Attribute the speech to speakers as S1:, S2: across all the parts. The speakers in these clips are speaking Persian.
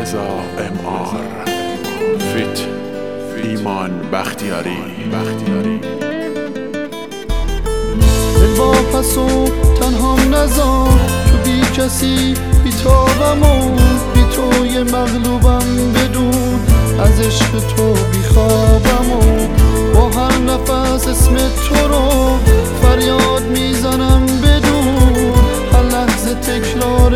S1: رضا MR فیت ایمان بختیاری
S2: واپس و تنهام نذار تو بی کسی بی تابم و بی توی مغلوبم بدون از عشق تو بی خوابم و با هر نفس اسم تو رو فریاد میزنم بدون هر لحظه تکرار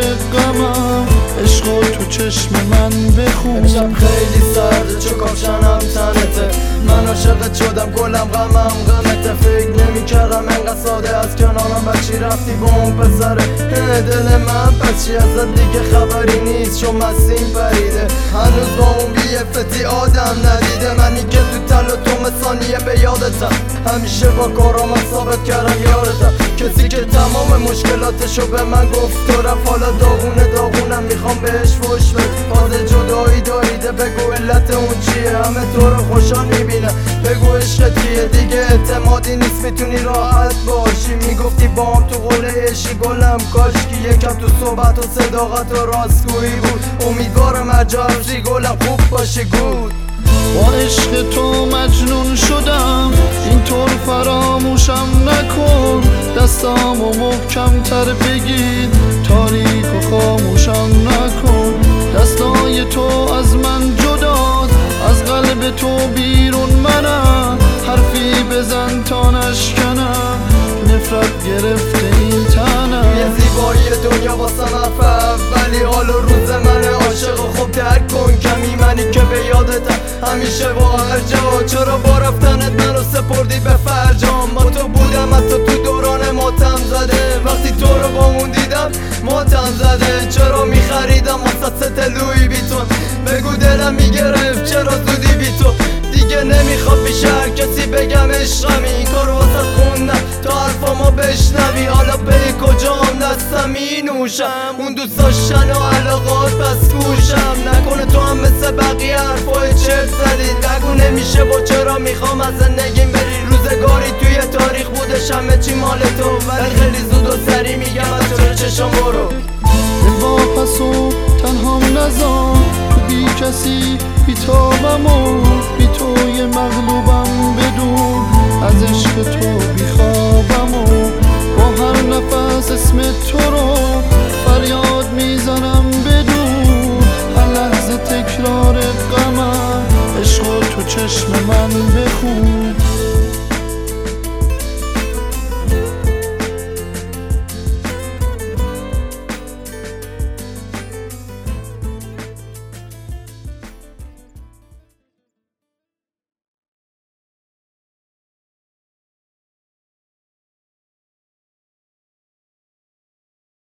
S2: غمم عشق تو چشم من بخون.
S3: امشب خیلی سرده چو کافشنم تنته من عاشقت شدم گلم غمته فکر نمی‌کردم انقدر ساده از کنارم بچی رفتی با اون پسره دل من پس چی ازت دیگه خبری نیست چون مسیم پریده هنوز با اون بیفتی آدم ندیده منی که تو تل و توم ثانیه به یادتم همیشه با کارام ثابت کردم یارتم کسی که تمام مشکلاتشو به من گفت تو رفت حالا داغونم میخوام بهش فوش بد فاز جدایی داریده بگو علت اون چیه همه تو رو خوشحال میبینه بگو عشق کیه دیگه اعتمادی نیست میتونی راحت باشی میگفتی با هم تو قله عشقی گلم کاشکی یکم تو صحبت و صداقت و راستگویی بود امیدوارم هرجایی گلم خوب باشی گود
S2: با عشق تو مجنون شدم اینطور فراموشم نکن دستامو محکم تر بگیر تاریک و خاموشم نکن دستای تو از من جداست از قلب تو بیرون منم حرفی بزن تا نشکنم نفرت گرفته این تنم
S3: یه زیبایی دنیا واسه حرف اولی حال و روز من عاشق و خوب درک کن کمی منی که به یادتم همیشه با هر جا چرا با رفتنت منو سپردی به فرجام با تو بودم حتی تو دوران ماتم زده وقتی تو رو با اون دیدم ماتم زده چرا میخریدم واسه ستلوی بی تو بگو دلم میگرفت چرا زودی بی تو دیگه نمیخواد پیش هر کسی بگم عشقمی این کارو واسه خوندم تا حرفامو بشنوی حالا به کجام دستم مینوشم اون دوست داشتن و علاقات پس گوشم نکنه تو هم مثل بقیه حرفای چرت زدید نگو نمیشه با چرا میخوام از زندگیم بری روزگاری توی تاریخ بودش همه چی مال تو ولی خیلی زود و سری میگم از جلو چشم برو
S2: واپس و تنهام نذار بی کسی بی تابم و بی توی مغلوبم بدون از عشق تو